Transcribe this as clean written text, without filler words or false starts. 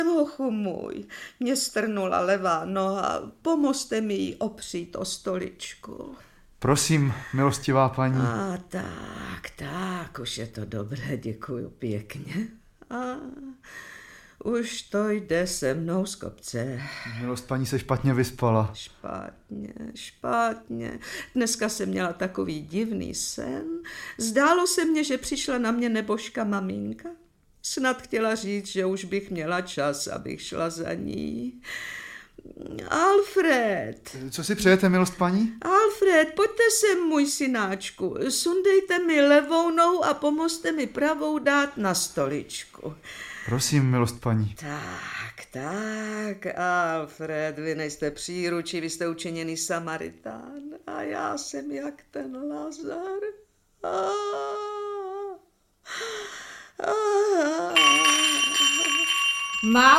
Hochu můj, mě strnula levá noha, pomozte mi ji opřít o stoličku. Prosím, milostivá paní. A tak, už je to dobré, děkuju pěkně. A už to jde se mnou z kopce. Milost paní se špatně vyspala. Špatně. Dneska jsem měla takový divný sen. Zdálo se mně, že přišla na mě nebožka maminka. Snad chtěla říct, že už bych měla čas, abych šla za ní. Alfred. Co si přejete, milost paní? Alfred, pojďte sem, můj synáčku. Sundejte mi levou nohu a pomozte mi pravou dát na stoličku. Prosím, milost paní. Tak, Alfred, vy nejste příručí, vy jste učeněný Samaritán a já jsem jak ten Lazar. Má